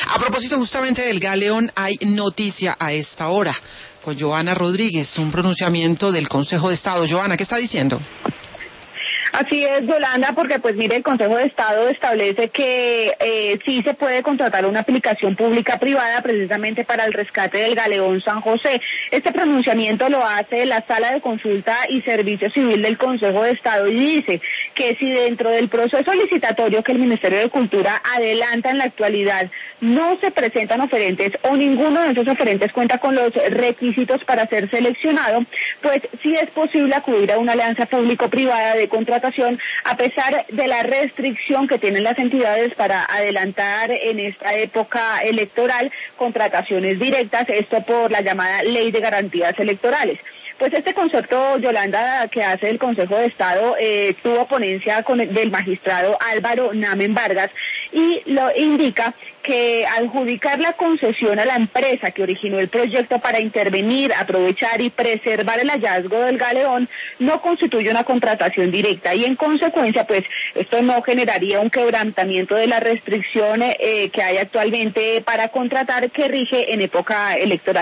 A propósito justamente del Galeón, hay noticia a esta hora con Joana Rodríguez, un pronunciamiento del Consejo de Estado. Joana, ¿qué está diciendo? Así es, Yolanda, porque pues mire, el Consejo de Estado establece que sí se puede contratar una aplicación pública-privada precisamente para el rescate del Galeón San José. Este pronunciamiento lo hace la Sala de Consulta y Servicio Civil del Consejo de Estado y dice que si dentro del proceso licitatorio que el Ministerio de Cultura adelanta en la actualidad no se presentan oferentes o ninguno de esos oferentes cuenta con los requisitos para ser seleccionado, pues sí es posible acudir a una alianza público-privada de contratación a pesar de la restricción que tienen las entidades para adelantar en esta época electoral contrataciones directas, esto por la llamada Ley de Garantías Electorales. Pues este concepto, Yolanda, que hace el Consejo de Estado, tuvo ponencia del magistrado Álvaro Namen Vargas y lo indica que adjudicar la concesión a la empresa que originó el proyecto para intervenir, aprovechar y preservar el hallazgo del Galeón no constituye una contratación directa y en consecuencia pues esto no generaría un quebrantamiento de la restricción que hay actualmente para contratar que rige en época electoral.